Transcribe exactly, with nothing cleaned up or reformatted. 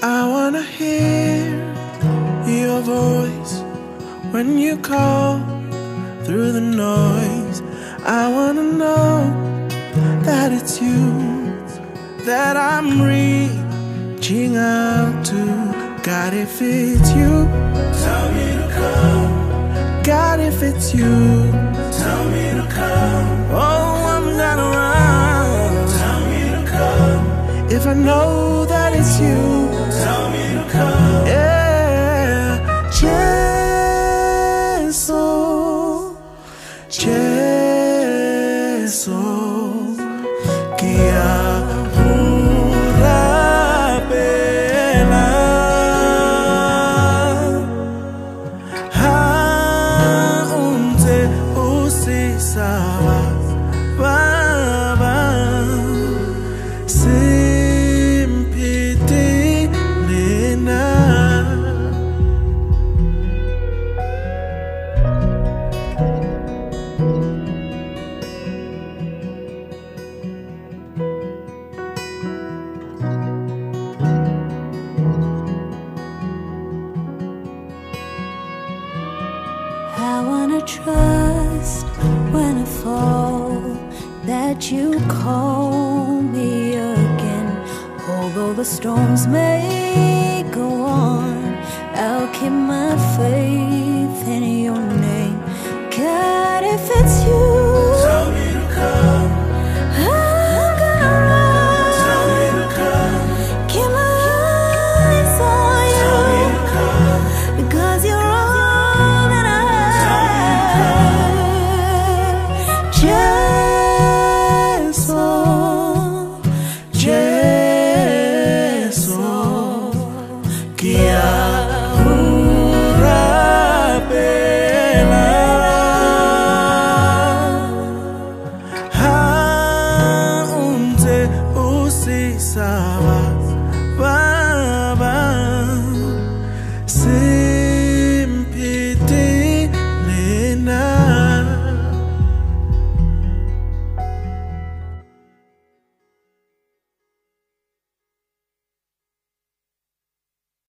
I wanna hear your voice when you call through the noise. I wanna know that it's you that I'm reaching out to. God, if it's you, tell me to come. God, if it's you, tell me to come. Oh, I'm gonna run. Tell me to come. If I know that it's you, tell me to come. Yeah, Jesu, Jesu, Kia pura pela, ha unte usisawa baba. I wanna trust when I fall that you call me again. Although the storms may go on, I'll keep my faith in your name. God, if it's you,